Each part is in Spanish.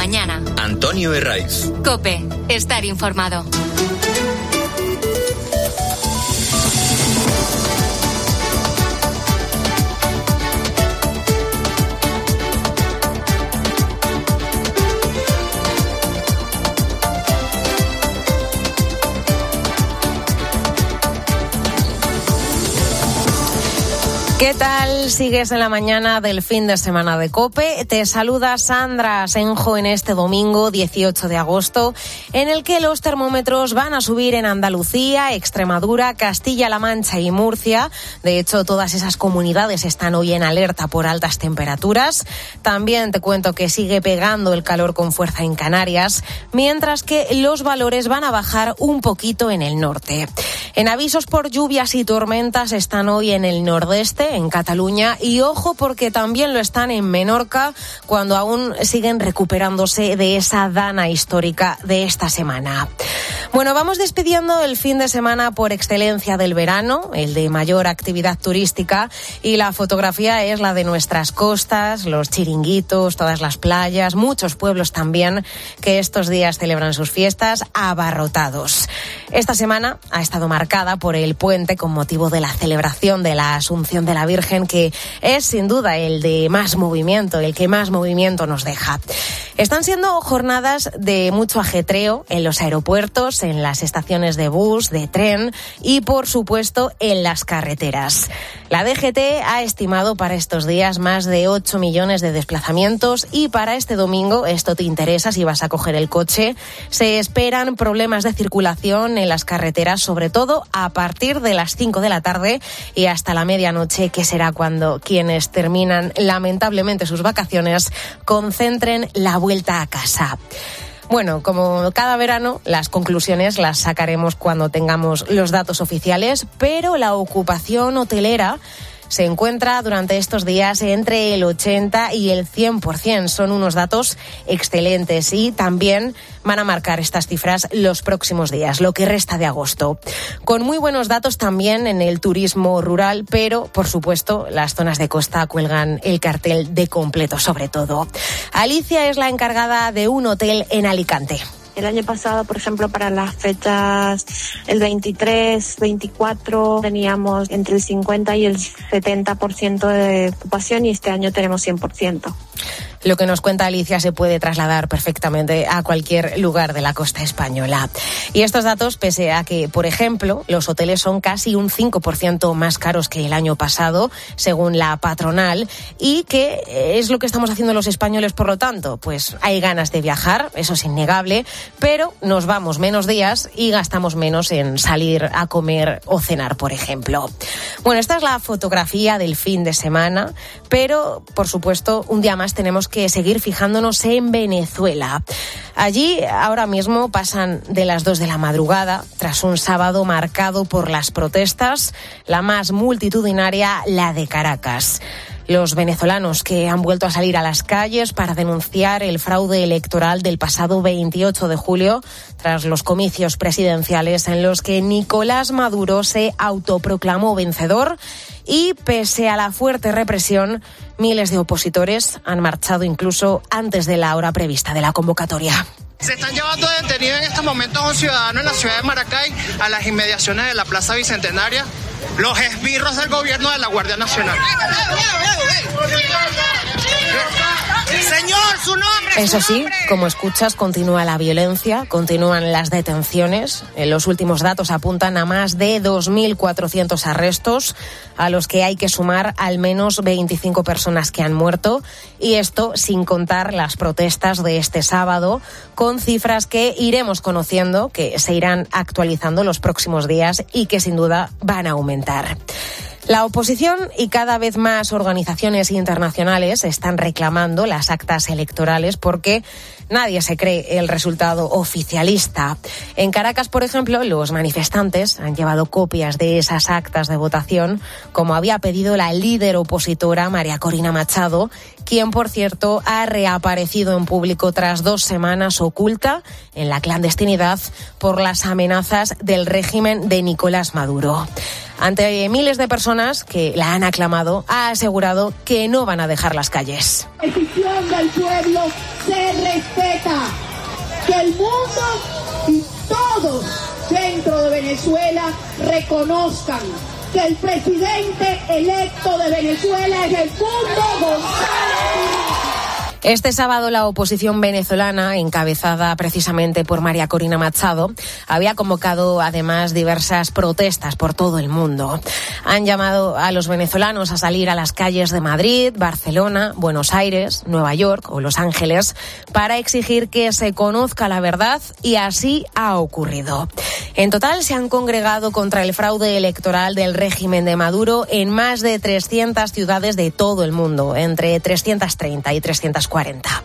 mañana. Antonio Herraiz. COPE. Estar informado. ¿Qué tal? Sigues en la mañana del fin de semana de COPE. Te saluda Sandra Asenjo en este domingo 18 de agosto, en el que los termómetros van a subir en Andalucía, Extremadura, Castilla-La Mancha y Murcia. De hecho, todas esas comunidades están hoy en alerta por altas temperaturas. También te cuento que sigue pegando el calor con fuerza en Canarias, mientras que los valores van a bajar un poquito en el norte. En avisos por lluvias y tormentas están hoy en el nordeste, en Cataluña, y ojo porque también lo están en Menorca, cuando aún siguen recuperándose de esa dana histórica de esta semana. Bueno, vamos despidiendo el fin de semana por excelencia del verano, el de mayor actividad turística, y la fotografía es la de nuestras costas, los chiringuitos, todas las playas, muchos pueblos también que estos días celebran sus fiestas abarrotados. Esta semana ha estado marcada por el puente con motivo de la celebración de la Asunción de la Virgen, que es sin duda el de más movimiento, el que más movimiento nos deja. Están siendo jornadas de mucho ajetreo en los aeropuertos, en las estaciones de bus, de tren y, por supuesto, en las carreteras. La DGT ha estimado para estos días más de 8 millones de desplazamientos y para este domingo, esto te interesa si vas a coger el coche, se esperan problemas de circulación en las carreteras, sobre todo a partir de las 5 de la tarde y hasta la medianoche, que será cuando quienes terminan lamentablemente sus vacaciones concentren la vuelta a casa. Bueno, como cada verano, las conclusiones las sacaremos cuando tengamos los datos oficiales, pero la ocupación hotelera se encuentra durante estos días entre el 80 y el 100%. Son unos datos excelentes y también van a marcar estas cifras los próximos días, lo que resta de agosto. Con muy buenos datos también en el turismo rural, pero, por supuesto, las zonas de costa cuelgan el cartel de completo sobre todo. Alicia es la encargada de un hotel en Alicante. El año pasado, por ejemplo, para las fechas el 23, 24, teníamos entre el 50 y el 70% de ocupación y este año tenemos 100%. Lo que nos cuenta Alicia se puede trasladar perfectamente a cualquier lugar de la costa española. Y estos datos, pese a que, por ejemplo, los hoteles son casi un 5% más caros que el año pasado, según la patronal, y que es lo que estamos haciendo los españoles, por lo tanto, pues hay ganas de viajar, eso es innegable, pero nos vamos menos días y gastamos menos en salir a comer o cenar, por ejemplo. Bueno, esta es la fotografía del fin de semana, pero, por supuesto, un día más tenemos que seguir fijándonos en Venezuela. Allí ahora mismo pasan de las 2 de la madrugada, tras un sábado marcado por las protestas, la más multitudinaria, la de Caracas. Los venezolanos que han vuelto a salir a las calles para denunciar el fraude electoral del pasado 28 de julio, tras los comicios presidenciales en los que Nicolás Maduro se autoproclamó vencedor y, pese a la fuerte represión, miles de opositores han marchado incluso antes de la hora prevista de la convocatoria. Se están llevando detenido en estos momentos a un ciudadano en la ciudad de Maracay, a las inmediaciones de la Plaza Bicentenaria, los esbirros del gobierno de la Guardia Nacional. Señor, su nombre. Eso sí, como escuchas, continúa la violencia, continúan las detenciones. Los últimos datos apuntan a más de 2.400 arrestos, a los que hay que sumar al menos 25 personas que han muerto, y esto sin contar las protestas de este sábado, con cifras que iremos conociendo, que se irán actualizando los próximos días y que sin duda van a aumentar. La oposición y cada vez más organizaciones internacionales están reclamando las actas electorales porque nadie se cree el resultado oficialista. En Caracas, por ejemplo, los manifestantes han llevado copias de esas actas de votación, como había pedido la líder opositora María Corina Machado, quien, por cierto, ha reaparecido en público tras 2 semanas oculta en la clandestinidad por las amenazas del régimen de Nicolás Maduro. Ante miles de personas que la han aclamado, ha asegurado que no van a dejar las calles. La decisión del pueblo se respeta. Que el mundo y todos dentro de Venezuela reconozcan que el presidente electo de Venezuela es el Edmundo González. Este sábado la oposición venezolana, encabezada precisamente por María Corina Machado, había convocado además diversas protestas por todo el mundo. Han llamado a los venezolanos a salir a las calles de Madrid, Barcelona, Buenos Aires, Nueva York o Los Ángeles para exigir que se conozca la verdad, y así ha ocurrido. En total se han congregado contra el fraude electoral del régimen de Maduro en más de 300 ciudades de todo el mundo, entre 330 y 340.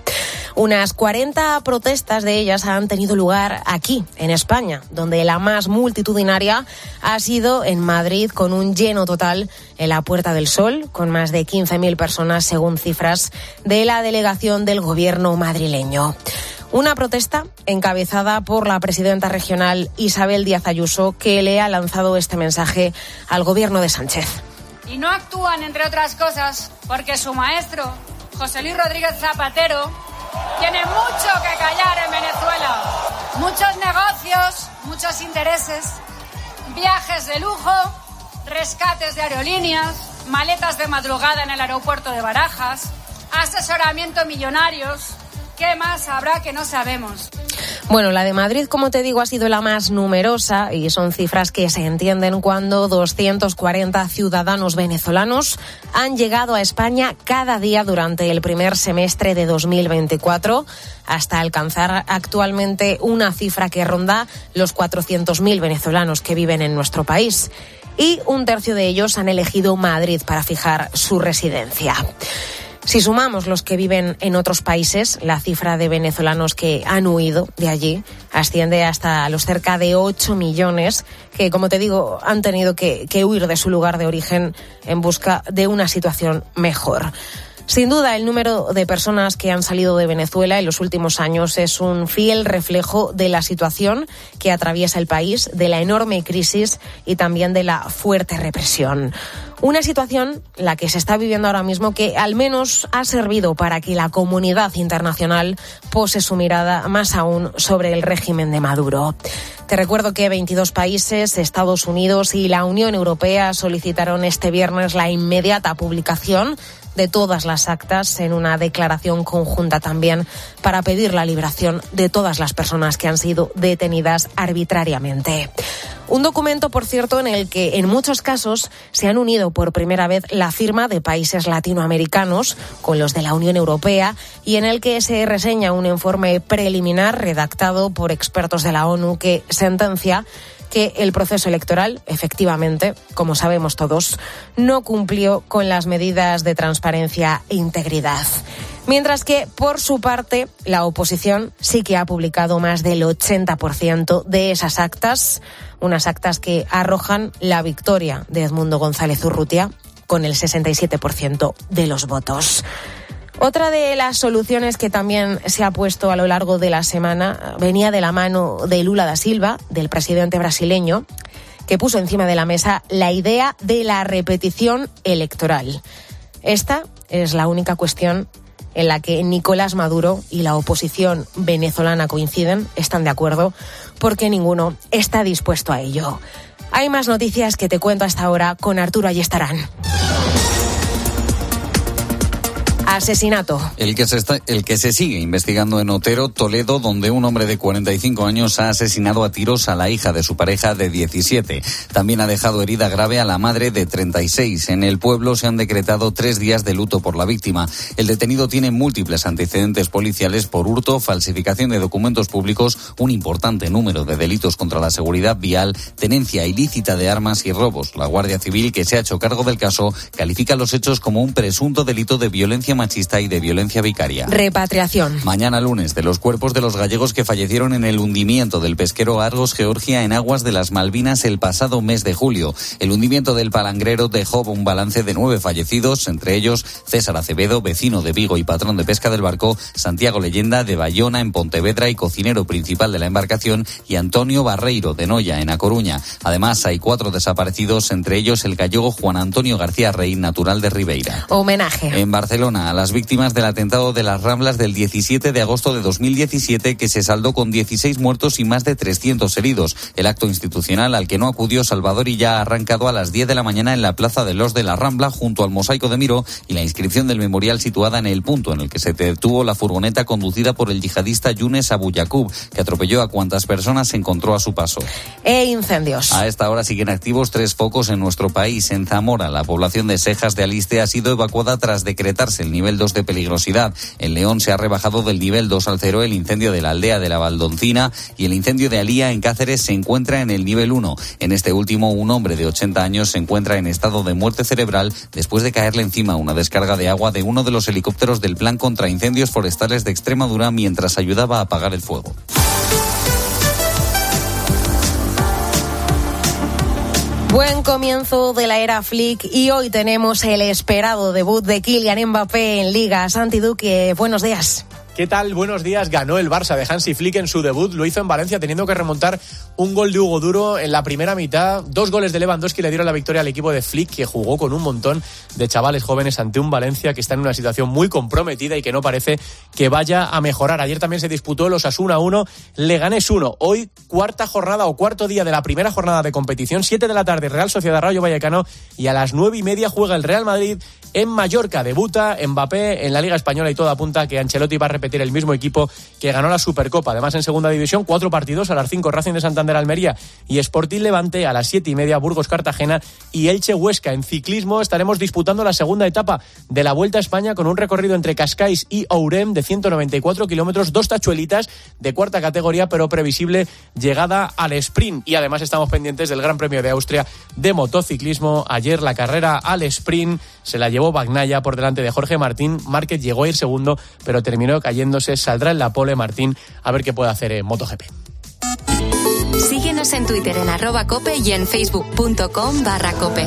Unas 40 protestas de ellas han tenido lugar aquí, en España, donde la más multitudinaria ha sido en Madrid, con un lleno total en la Puerta del Sol, con más de 15.000 personas, según cifras de la delegación del gobierno madrileño. Una protesta encabezada por la presidenta regional Isabel Díaz Ayuso, que le ha lanzado este mensaje al gobierno de Sánchez. Y no actúan, entre otras cosas, porque su maestro, José Luis Rodríguez Zapatero, tiene mucho que callar en Venezuela. Muchos negocios, muchos intereses, viajes de lujo, rescates de aerolíneas, maletas de madrugada en el aeropuerto de Barajas, asesoramiento millonarios. ¿Qué más habrá que no sabemos? Bueno, la de Madrid, como te digo, ha sido la más numerosa, y son cifras que se entienden cuando 240 ciudadanos venezolanos han llegado a España cada día durante el primer semestre de 2024, hasta alcanzar actualmente una cifra que ronda los 400.000 venezolanos que viven en nuestro país. Y un tercio de ellos han elegido Madrid para fijar su residencia. Si sumamos los que viven en otros países, la cifra de venezolanos que han huido de allí asciende hasta los cerca de 8 millones que, como te digo, han tenido que huir de su lugar de origen en busca de una situación mejor. Sin duda, el número de personas que han salido de Venezuela en los últimos años es un fiel reflejo de la situación que atraviesa el país, de la enorme crisis y también de la fuerte represión. Una situación, la que se está viviendo ahora mismo, que al menos ha servido para que la comunidad internacional pose su mirada más aún sobre el régimen de Maduro. Te recuerdo que 22 países, Estados Unidos y la Unión Europea solicitaron este viernes la inmediata publicación de todas las actas en una declaración conjunta también para pedir la liberación de todas las personas que han sido detenidas arbitrariamente. Un documento, por cierto, en el que en muchos casos se han unido por primera vez la firma de países latinoamericanos con los de la Unión Europea, y en el que se reseña un informe preliminar redactado por expertos de la ONU que sentencia que el proceso electoral, efectivamente, como sabemos todos, no cumplió con las medidas de transparencia e integridad. Mientras que, por su parte, la oposición sí que ha publicado más del 80% de esas actas, unas actas que arrojan la victoria de Edmundo González Urrutia con el 67% de los votos. Otra de las soluciones que también se ha puesto a lo largo de la semana venía de la mano de Lula da Silva, del presidente brasileño, que puso encima de la mesa la idea de la repetición electoral. Esta es la única cuestión en la que Nicolás Maduro y la oposición venezolana coinciden, están de acuerdo, porque ninguno está dispuesto a ello. Hay más noticias que te cuento hasta ahora con Arturo Ayestarán. Asesinato. El que se sigue investigando en Otero, Toledo, donde un hombre de 45 años ha asesinado a tiros a la hija de su pareja de 17. También ha dejado herida grave a la madre de 36. En el pueblo se han decretado 3 días de luto por la víctima. El detenido tiene múltiples antecedentes policiales por hurto, falsificación de documentos públicos, un importante número de delitos contra la seguridad vial, tenencia ilícita de armas y robos. La Guardia Civil, que se ha hecho cargo del caso, califica los hechos como un presunto delito de violencia machista y de violencia vicaria. Repatriación. Mañana lunes, de los cuerpos de los gallegos que fallecieron en el hundimiento del pesquero Argos, Georgia, en aguas de las Malvinas el pasado mes de julio. El hundimiento del palangrero dejó un balance de 9 fallecidos, entre ellos César Acevedo, vecino de Vigo y patrón de pesca del barco, Santiago Leyenda, de Bayona, en Pontevedra, y cocinero principal de la embarcación, y Antonio Barreiro, de Noia, en A Coruña. Además, hay 4 desaparecidos, entre ellos el gallego Juan Antonio García Rey, natural de Ribeira. Homenaje. En Barcelona, a las víctimas del atentado de las Ramblas del 17 de agosto de 2017, que se saldó con 16 muertos y más de 300 heridos. El acto institucional, al que no acudió Salvador Illa, ha arrancado a las 10 de la mañana en la Plaza de los de la Rambla, junto al Mosaico de Miró y la inscripción del memorial situada en el punto en el que se detuvo la furgoneta conducida por el yihadista Younes Abu Yaqub, que atropelló a cuantas personas se encontró a su paso. E incendios. A esta hora siguen activos 3 focos en nuestro país. En Zamora, la población de Sejas de Aliste ha sido evacuada tras decretarse el nivel 2 de peligrosidad. En León se ha rebajado del nivel 2 al 0 el incendio de la aldea de la Valdoncina, y el incendio de Alía en Cáceres se encuentra en el nivel 1. En este último, un hombre de 80 años se encuentra en estado de muerte cerebral después de caerle encima una descarga de agua de uno de los helicópteros del Plan contra Incendios Forestales de Extremadura mientras ayudaba a apagar el fuego. Buen comienzo de la era Flick y hoy tenemos el esperado debut de Kylian Mbappé en Liga. Santi Duque, buenos días. ¿Qué tal? Buenos días. Ganó el Barça de Hansi Flick en su debut. Lo hizo en Valencia teniendo que remontar un gol de Hugo Duro en la primera mitad. 2 goles de Lewandowski le dieron la victoria al equipo de Flick, que jugó con un montón de chavales jóvenes ante un Valencia que está en una situación muy comprometida y que no parece que vaya a mejorar. Ayer también se disputó el Osasuna 1, Leganés 1. Hoy cuarta jornada o cuarto día de la primera jornada de competición. 7 de la tarde, Real Sociedad Rayo Vallecano, y a las 9:30 juega el Real Madrid en Mallorca. Debuta Mbappé en la Liga Española y todo apunta a que Ancelotti va a repetir el mismo equipo que ganó la Supercopa. Además, en segunda división, 4 partidos: a las 5 Racing de Santander Almería y Sporting Levante, a las 7:30 Burgos Cartagena y Elche Huesca. En ciclismo estaremos disputando la segunda etapa de la Vuelta a España con un recorrido entre Cascais y Ourem de 194 kilómetros, 2 tachuelitas de cuarta categoría, pero previsible llegada al sprint. Y además estamos pendientes del Gran Premio de Austria de motociclismo. Ayer la carrera al sprint se la llevó Bagnaia por delante de Jorge Martín. Márquez llegó a ir segundo, pero terminó cayéndose. Saldrá en la pole Martín a ver qué puede hacer en MotoGP. Síguenos en Twitter en @cope y en facebook.com/cope.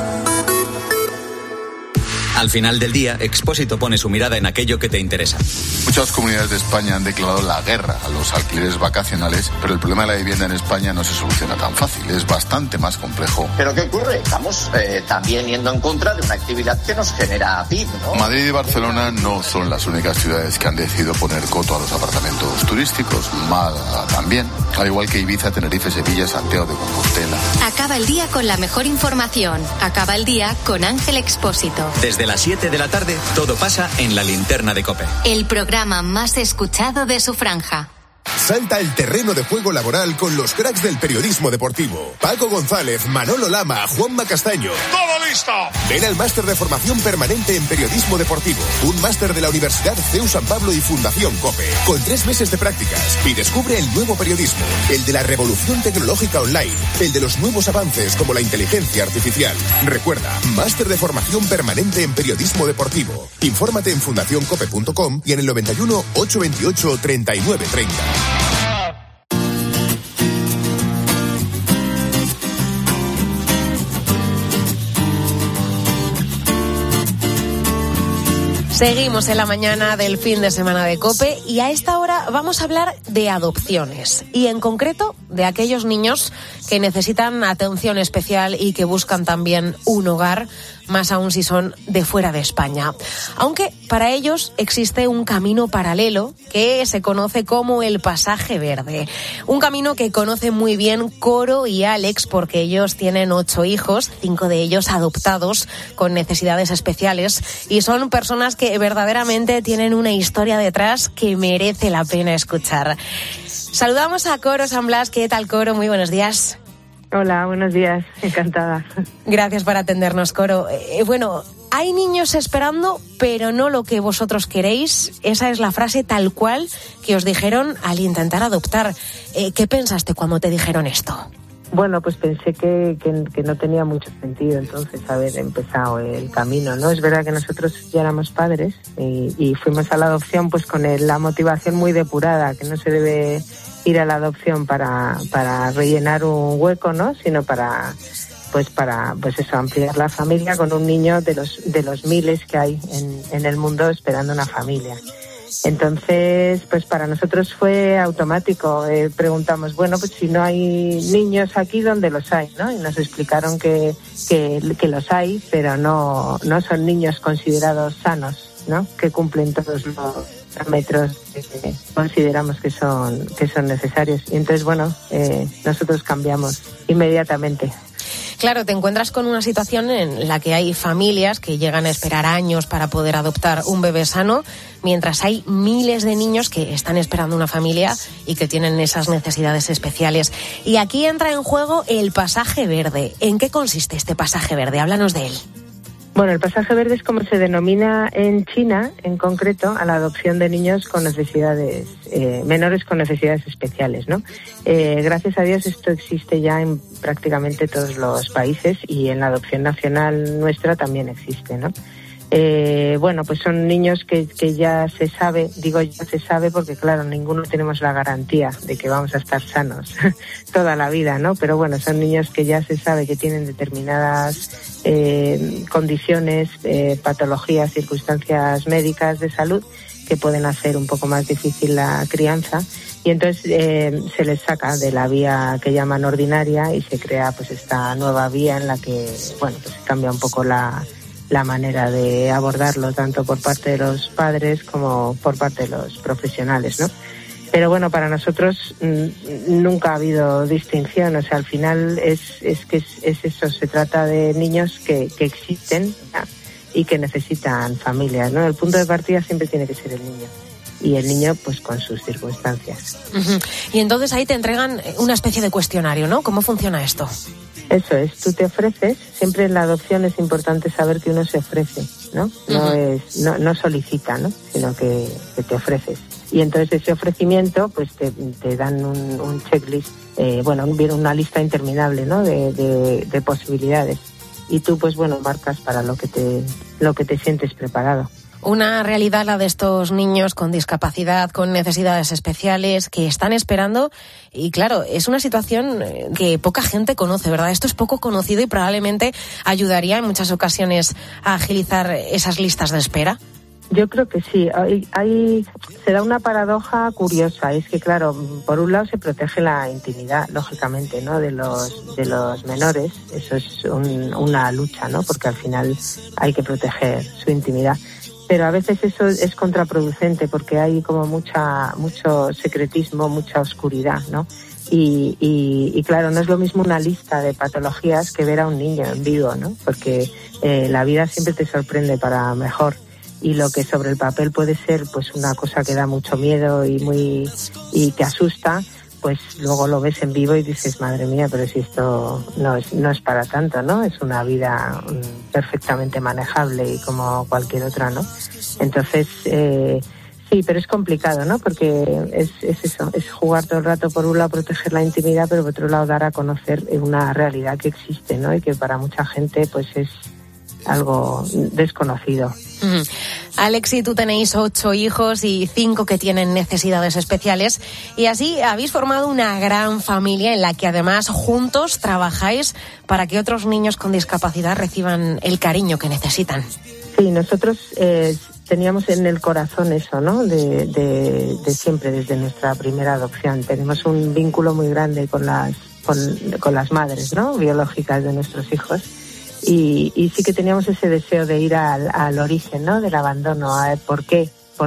Al final del día, Expósito pone su mirada en aquello que te interesa. Muchas comunidades de España han declarado la guerra a los alquileres vacacionales, pero el problema de la vivienda en España no se soluciona tan fácil, es bastante más complejo. ¿Pero qué ocurre? Estamos también yendo en contra de una actividad que nos genera PIB, ¿no? Madrid y Barcelona no son las únicas ciudades que han decidido poner coto a los apartamentos turísticos. Málaga también, al igual que Ibiza, Tenerife, Sevilla, Santiago de Compostela. Acaba el día con la mejor información. Acaba el día con Ángel Expósito. Desde las 7 de la tarde, todo pasa en La Linterna de COPE. El programa más escuchado de su franja. Salta el terreno de juego laboral con los cracks del periodismo deportivo. Paco González, Manolo Lama, Juanma Castaño. ¡Todo listo! Ven al máster de formación permanente en periodismo deportivo. Un máster de la Universidad CEU San Pablo y Fundación COPE. Con 3 meses de prácticas. Y descubre el nuevo periodismo. El de la revolución tecnológica online. El de los nuevos avances como la inteligencia artificial. Recuerda, máster de formación permanente en periodismo deportivo. Infórmate en fundacioncope.com y en el 91 828 3930. Seguimos en la mañana del fin de semana de COPE y a esta hora vamos a hablar de adopciones y en concreto de aquellos niños que necesitan atención especial y que buscan también un hogar, más aún si son de fuera de España. Aunque para ellos existe un camino paralelo que se conoce como el Pasaje Verde. Un camino que conoce muy bien Coro y Alex porque ellos tienen 8 hijos, 5 de ellos adoptados con necesidades especiales y son personas que verdaderamente tienen una historia detrás que merece la pena escuchar. Saludamos a Coro San Blas. ¿Qué tal, Coro? Muy buenos días. Hola, buenos días. Encantada. Gracias por atendernos, Coro. Bueno, hay niños esperando, pero no lo que vosotros queréis. Esa es la frase tal cual que os dijeron al intentar adoptar. ¿Qué pensaste cuando te dijeron esto? Bueno, pues pensé que no tenía mucho sentido entonces haber empezado el camino, ¿no? Es verdad que nosotros ya éramos padres y fuimos a la adopción pues con la motivación muy depurada, que no se debe ir a la adopción para rellenar un hueco, ¿no? Sino para ampliar la familia con un niño de los miles que hay en el mundo esperando una familia. Entonces, pues para nosotros fue automático. Preguntamos, bueno, pues si no hay niños aquí, ¿dónde los hay?, ¿no? Y nos explicaron que los hay, pero no son niños considerados sanos, ¿no? Que cumplen todos los parámetros que consideramos que son necesarios. Y entonces, bueno, nosotros cambiamos inmediatamente. Claro, te encuentras con una situación en la que hay familias que llegan a esperar años para poder adoptar un bebé sano, mientras hay miles de niños que están esperando una familia y que tienen esas necesidades especiales. Y aquí entra en juego el pasaje verde. ¿En qué consiste este pasaje verde? Háblanos de él. Bueno, el pasaje verde es como se denomina en China, en concreto, a la adopción de niños con necesidades, menores con necesidades especiales, ¿no? Gracias a Dios esto existe ya en prácticamente todos los países y en la adopción nacional nuestra también existe, ¿no? Bueno, pues son niños que ya se sabe, digo ya se sabe porque claro, ninguno tenemos la garantía de que vamos a estar sanos toda la vida, ¿no? Pero bueno, son niños que ya se sabe que tienen determinadas condiciones, patologías, circunstancias médicas de salud que pueden hacer un poco más difícil la crianza y entonces se les saca de la vía que llaman ordinaria y se crea pues esta nueva vía en la que, bueno, pues cambia un poco la manera de abordarlo tanto por parte de los padres como por parte de los profesionales, ¿no? Pero bueno, para nosotros nunca ha habido distinción, o sea, al final es eso, se trata de niños que existen y que necesitan familias, ¿no? El punto de partida siempre tiene que ser el niño. Y el niño, pues, con sus circunstancias. Uh-huh. Y entonces ahí te entregan una especie de cuestionario, ¿no? ¿Cómo funciona esto? Eso es, tú te ofreces, siempre en la adopción es importante saber que uno se ofrece, ¿no? Uh-huh. No solicita, ¿no? Sino que te ofreces. Y entonces ese ofrecimiento, pues te dan un checklist, viene una lista interminable, ¿no? De posibilidades. Y tú, pues bueno, marcas para lo que te sientes preparado. Una realidad la de estos niños con discapacidad, con necesidades especiales, que están esperando y claro, es una situación que poca gente conoce, ¿verdad? Esto es poco conocido y probablemente ayudaría en muchas ocasiones a agilizar esas listas de espera. Yo creo que sí. Se da una paradoja curiosa. Es que, claro, por un lado se protege la intimidad, lógicamente, ¿no? De los menores. Eso es una lucha, ¿no? Porque al final hay que proteger su intimidad. Pero a veces eso es contraproducente porque hay como mucho secretismo, mucha oscuridad, ¿no? Y claro, no es lo mismo una lista de patologías que ver a un niño en vivo, ¿no? Porque la vida siempre te sorprende para mejor. Y lo que sobre el papel puede ser pues una cosa que da mucho miedo y te asusta, pues luego lo ves en vivo y dices, madre mía, pero si esto no es para tanto, ¿no? Es una vida perfectamente manejable y como cualquier otra, ¿no? Entonces, sí, pero es complicado, ¿no? Porque es eso, es jugar todo el rato, por un lado proteger la intimidad, pero por otro lado dar a conocer una realidad que existe, ¿no? Y que para mucha gente pues es algo desconocido. Uh-huh. Alex y tú tenéis 8 hijos y 5 que tienen necesidades especiales y así habéis formado una gran familia en la que además juntos trabajáis para que otros niños con discapacidad reciban el cariño que necesitan. Sí, nosotros teníamos en el corazón eso, ¿no? De siempre, desde nuestra primera adopción. Tenemos un vínculo muy grande con las madres, ¿no? Biológicas de nuestros hijos. Y sí que teníamos ese deseo de ir al origen, ¿no? Del abandono, a ver por qué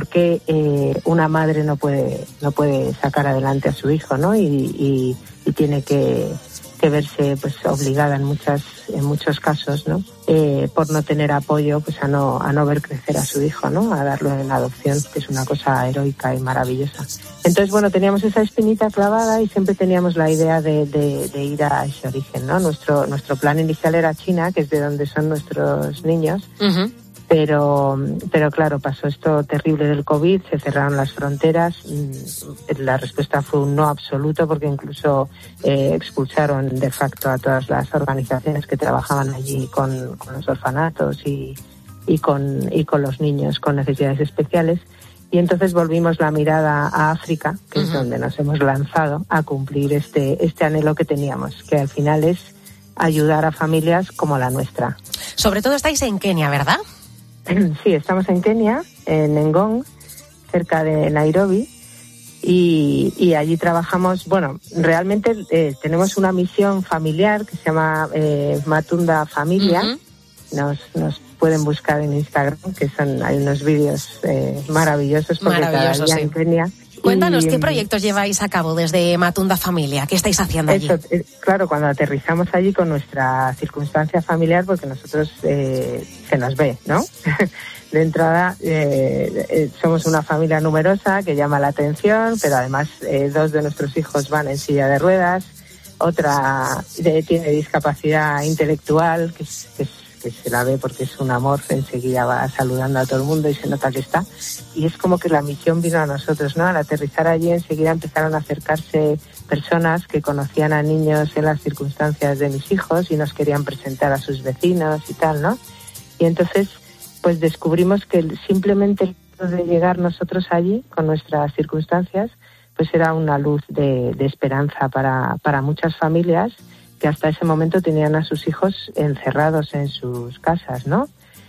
una madre no puede sacar adelante a su hijo, ¿no? Y tiene que verse pues obligada en muchos casos, ¿no? Por no tener apoyo, pues a no ver crecer a su hijo, ¿no? A darlo en adopción, que es una cosa heroica y maravillosa. Entonces, bueno, teníamos esa espinita clavada y siempre teníamos la idea de ir a ese origen, ¿no? Nuestro plan inicial era China, que es de donde son nuestros niños. Uh-huh. Pero claro, pasó esto terrible del COVID, se cerraron las fronteras, la respuesta fue un no absoluto, porque incluso expulsaron de facto a todas las organizaciones que trabajaban allí con los orfanatos y con los niños con necesidades especiales. Y entonces volvimos la mirada a África, que es donde nos hemos lanzado a cumplir este anhelo que teníamos, que al final es ayudar a familias como la nuestra. Sobre todo estáis en Kenia, ¿verdad? Sí, estamos en Kenia, en Ngong, cerca de Nairobi, y allí trabajamos, bueno, realmente tenemos una misión familiar que se llama Matunda Familia. Nos pueden buscar en Instagram, que hay unos vídeos maravillosos, porque cada día en Kenia. Cuéntanos, ¿qué proyectos lleváis a cabo desde Matunda Familia? ¿Qué estáis haciendo allí? Claro, cuando aterrizamos allí con nuestra circunstancia familiar, porque nosotros se nos ve, ¿no? De entrada, somos una familia numerosa que llama la atención, pero además 2 de nuestros hijos van en silla de ruedas, otra tiene discapacidad intelectual, que se la ve porque es un amor, enseguida va saludando a todo el mundo y se nota que está. Y es como que la misión vino a nosotros, ¿no? Al aterrizar allí enseguida empezaron a acercarse personas que conocían a niños en las circunstancias de mis hijos y nos querían presentar a sus vecinos y tal, ¿no? Y entonces pues descubrimos que simplemente el hecho de llegar nosotros allí con nuestras circunstancias pues era una luz de esperanza para muchas familias que hasta ese momento tenían a sus hijos encerrados en sus casas, ¿no?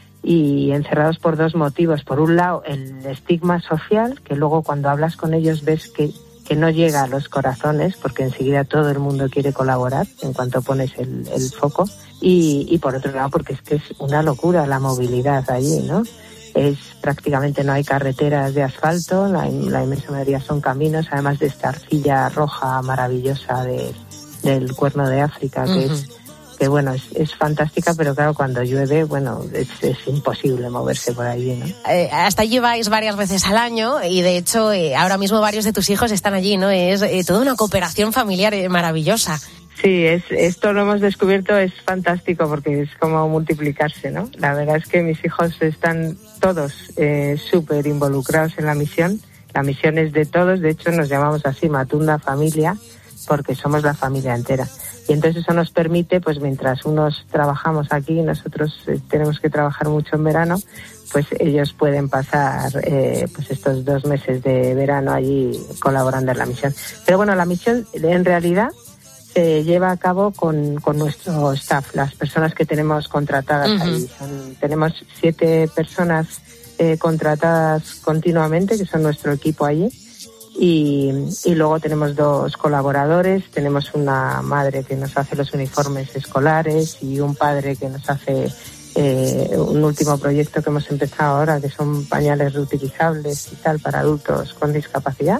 Y encerrados por 2 motivos. Por un lado, el estigma social, que luego cuando hablas con ellos ves que no llega a los corazones, porque enseguida todo el mundo quiere colaborar en cuanto pones el foco. Y por otro lado, porque es que es una locura la movilidad allí, ¿no? Prácticamente no hay carreteras de asfalto, la inmensa mayoría son caminos, además de esta arcilla roja maravillosa del Cuerno de África, que bueno, es fantástica, pero claro, cuando llueve, bueno, es imposible moverse por allí, ¿no? Hasta allí vais varias veces al año y de hecho ahora mismo varios de tus hijos están allí, ¿no? Es toda una cooperación familiar maravillosa. Sí, esto lo hemos descubierto, es fantástico porque es como multiplicarse, ¿no? La verdad es que mis hijos están todos súper involucrados en la misión. La misión es de todos, de hecho nos llamamos así, Matunda Familia, porque somos la familia entera. Y entonces eso nos permite, pues mientras unos trabajamos aquí, nosotros tenemos que trabajar mucho en verano, pues ellos pueden pasar pues estos 2 meses de verano allí colaborando en la misión. Pero bueno, la misión en realidad se lleva a cabo con nuestro staff, las personas que tenemos contratadas allí. Tenemos 7 personas contratadas continuamente, que son nuestro equipo allí. Y luego tenemos 2 colaboradores, tenemos una madre que nos hace los uniformes escolares y un padre que nos hace un último proyecto que hemos empezado ahora, que son pañales reutilizables y tal para adultos con discapacidad.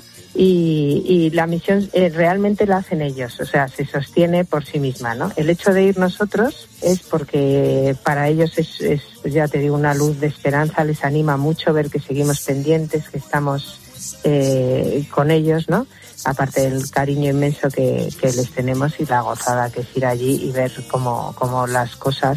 Y la misión realmente la hacen ellos, o sea, se sostiene por sí misma, ¿no? El hecho de ir nosotros es porque para ellos es ya te digo, una luz de esperanza, les anima mucho ver que seguimos pendientes, que estamos con ellos, ¿no? Aparte del cariño inmenso que les tenemos y la gozada que es ir allí y ver cómo las cosas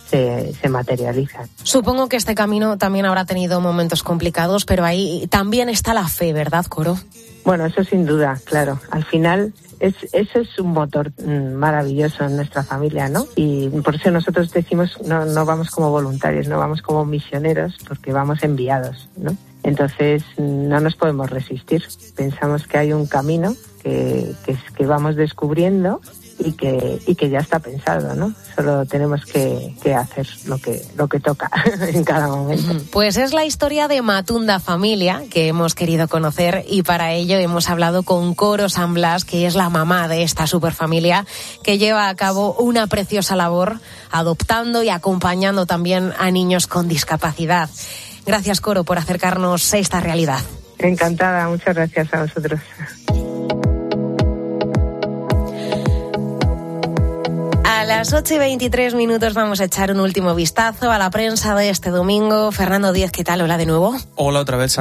se materializan. Supongo que este camino también habrá tenido momentos complicados, pero ahí también está la fe, ¿verdad, Coro? Bueno, eso sin duda, claro. Al final eso es un motor maravilloso en nuestra familia, ¿no? Y por eso nosotros decimos no vamos como voluntarios, no vamos como misioneros, porque vamos enviados, ¿no? Entonces no nos podemos resistir. Pensamos que hay un camino que vamos descubriendo y que ya está pensado, ¿no? Solo tenemos que hacer lo que toca en cada momento. Pues es la historia de Matunda Familia que hemos querido conocer y para ello hemos hablado con Coro San Blas, que es la mamá de esta superfamilia que lleva a cabo una preciosa labor adoptando y acompañando también a niños con discapacidad. Gracias, Coro, por acercarnos a esta realidad. Encantada, muchas gracias a vosotros. A las 8:23 vamos a echar un último vistazo a la prensa de este domingo. Fernando Díez, ¿qué tal? Hola de nuevo. Hola otra vez, Sandra.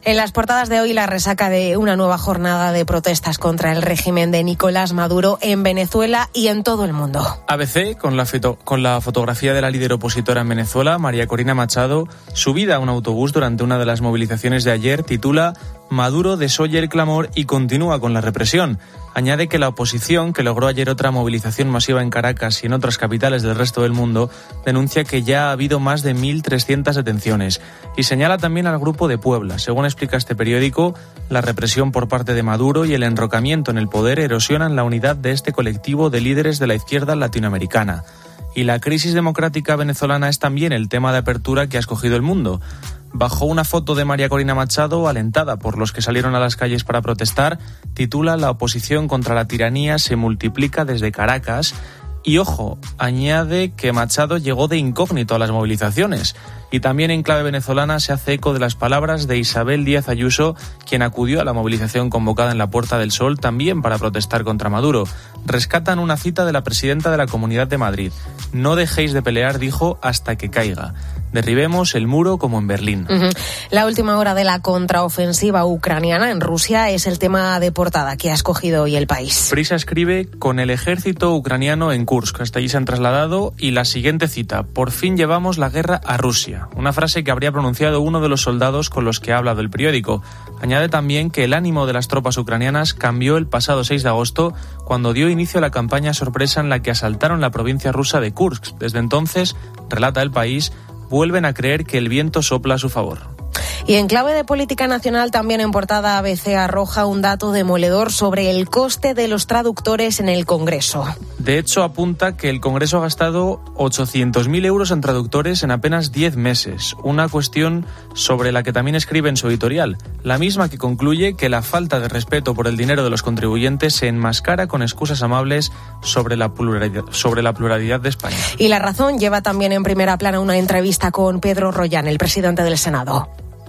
En las portadas de hoy, la resaca de una nueva jornada de protestas contra el régimen de Nicolás Maduro en Venezuela y en todo el mundo. ABC, con la fotografía de la líder opositora en Venezuela, María Corina Machado, subida a un autobús durante una de las movilizaciones de ayer, titula «Maduro desoye el clamor y continúa con la represión». Añade que la oposición, que logró ayer otra movilización masiva en Caracas y en otras capitales del resto del mundo, denuncia que ya ha habido más de 1.300 detenciones. Y señala también al Grupo de Puebla. Según explica este periódico, la represión por parte de Maduro y el enrocamiento en el poder erosionan la unidad de este colectivo de líderes de la izquierda latinoamericana. Y la crisis democrática venezolana es también el tema de apertura que ha escogido El Mundo. Bajo una foto de María Corina Machado, alentada por los que salieron a las calles para protestar, titula «La oposición contra la tiranía se multiplica desde Caracas». Y ojo, añade que Machado llegó de incógnito a las movilizaciones. Y también en clave venezolana se hace eco de las palabras de Isabel Díaz Ayuso, quien acudió a la movilización convocada en la Puerta del Sol también para protestar contra Maduro. Rescatan una cita de la presidenta de la Comunidad de Madrid. «No dejéis de pelear», dijo, «hasta que caiga. Derribemos el muro como en Berlín». La última hora de la contraofensiva ucraniana en Rusia es el tema de portada que ha escogido hoy El País. Prisa escribe «Con el ejército ucraniano en Kursk». Hasta allí se han trasladado y la siguiente cita: «Por fin llevamos la guerra a Rusia». Una frase que habría pronunciado uno de los soldados con los que ha hablado el periódico. Añade también que el ánimo de las tropas ucranianas cambió el pasado 6 de agosto, cuando dio inicio a la campaña sorpresa en la que asaltaron la provincia rusa de Kursk. Desde entonces, relata El País, vuelven a creer que el viento sopla a su favor. Y en clave de política nacional, también en portada ABC arroja un dato demoledor sobre el coste de los traductores en el Congreso. De hecho, apunta que el Congreso ha gastado 800.000 euros en traductores en apenas 10 meses. Una cuestión sobre la que también escribe en su editorial, la misma que concluye que la falta de respeto por el dinero de los contribuyentes se enmascara con excusas amables sobre la pluralidad de España. Y La Razón lleva también en primera plana una entrevista con Pedro Rollán, el presidente del Senado.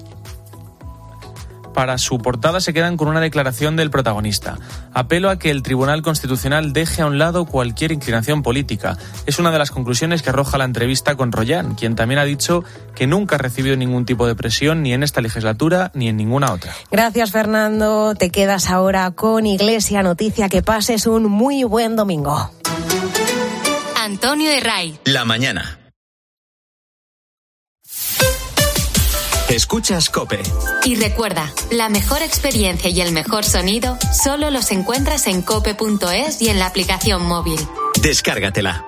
Para su portada se quedan con una declaración del protagonista. Apelo a que el Tribunal Constitucional deje a un lado cualquier inclinación política. Es una de las conclusiones que arroja la entrevista con Rollán, quien también ha dicho que nunca ha recibido ningún tipo de presión ni en esta legislatura ni en ninguna otra. Gracias, Fernando. Te quedas ahora con Iglesia Noticia. Que pases un muy buen domingo. Antonio de Ray. La mañana. Escuchas COPE. Y recuerda, la mejor experiencia y el mejor sonido solo los encuentras en cope.es y en la aplicación móvil. Descárgatela.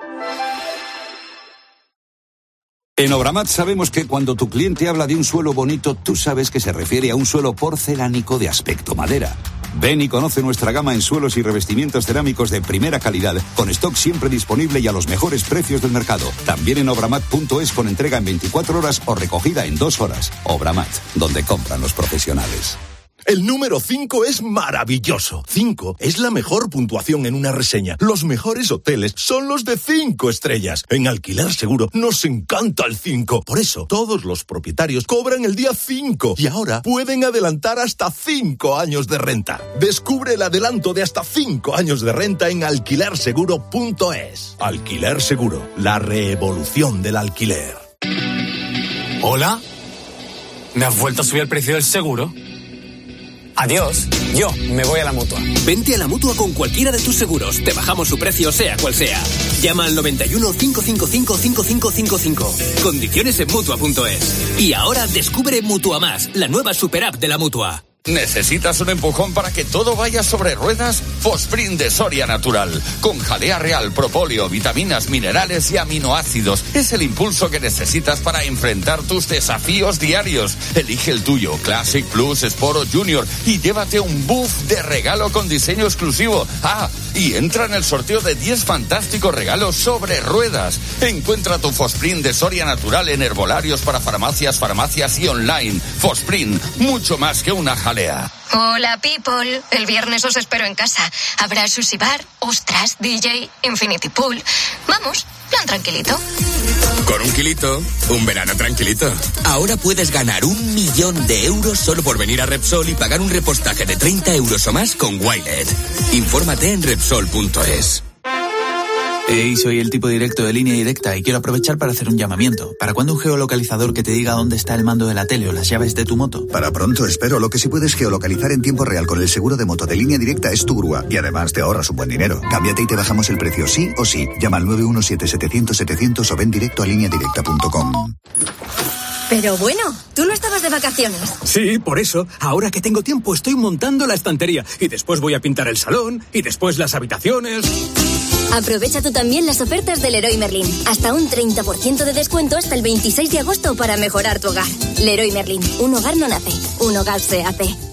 En Obramat sabemos que cuando tu cliente habla de un suelo bonito, tú sabes que se refiere a un suelo porcelánico de aspecto madera. Ven y conoce nuestra gama en suelos y revestimientos cerámicos de primera calidad, con stock siempre disponible y a los mejores precios del mercado. También en obramat.es, con entrega en 24 horas o recogida en 2 horas. Obramat, donde compran los profesionales. El número 5 es maravilloso. 5 es la mejor puntuación en una reseña. Los mejores hoteles son los de 5 estrellas. En Alquiler Seguro nos encanta el 5. Por eso, todos los propietarios cobran el día 5 y ahora pueden adelantar hasta 5 años de renta. Descubre el adelanto de hasta 5 años de renta en alquilerseguro.es. Alquiler Seguro, la revolución del alquiler. ¿Hola? ¿Me has vuelto a subir el precio del seguro? Adiós, yo me voy a la Mutua. Vente a la Mutua con cualquiera de tus seguros. Te bajamos su precio, sea cual sea. Llama al 91 555 5555. Condiciones en Mutua.es. Y ahora descubre Mutua Más, la nueva super app de la Mutua. ¿Necesitas un empujón para que todo vaya sobre ruedas? Fosprint de Soria Natural. Con jalea real, propóleo, vitaminas, minerales y aminoácidos. Es el impulso que necesitas para enfrentar tus desafíos diarios. Elige el tuyo, Classic, Plus, Sport o Junior, y llévate un buff de regalo con diseño exclusivo. Ah, y entra en el sorteo de 10 fantásticos regalos sobre ruedas. Encuentra tu Fosprint de Soria Natural en herbolarios para farmacias y online. Fosprint, mucho más que una jalea. Hola, people. El viernes os espero en casa. Habrá sushi bar, ostras, DJ, infinity pool. Vamos, plan tranquilito. Con un kilito, un verano tranquilito. Ahora puedes ganar 1 millón de euros solo por venir a Repsol y pagar un repostaje de 30 euros o más con Wilet. Infórmate en Repsol.es. Hey, soy el tipo directo de Línea Directa y quiero aprovechar para hacer un llamamiento. ¿Para cuándo un geolocalizador que te diga dónde está el mando de la tele o las llaves de tu moto? Para pronto, espero. Lo que sí puedes geolocalizar en tiempo real con el seguro de moto de Línea Directa es tu grúa. Y además te ahorras un buen dinero. Cámbiate y te bajamos el precio sí o sí. Llama al 917-700-700 o ven directo a lineadirecta.com. Pero bueno, tú no estabas de vacaciones. Sí, por eso, ahora que tengo tiempo estoy montando la estantería. Y después voy a pintar el salón, y después las habitaciones. Aprovecha tú también las ofertas del Leroy Merlin. Hasta un 30% de descuento hasta el 26 de agosto para mejorar tu hogar. Leroy Merlin, un hogar no nace, un hogar se hace.